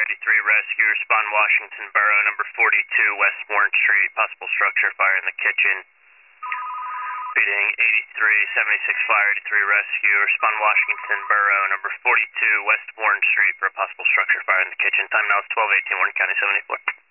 83 Rescue, respond Washington Borough, number 42 West Warren Street, possible structure fire in the kitchen. Reading 8376 Fire 83 Rescue, respond Washington Borough, number 42 West Warren Street for a possible structure fire in the kitchen. Time now is 12:18, Warren County 74.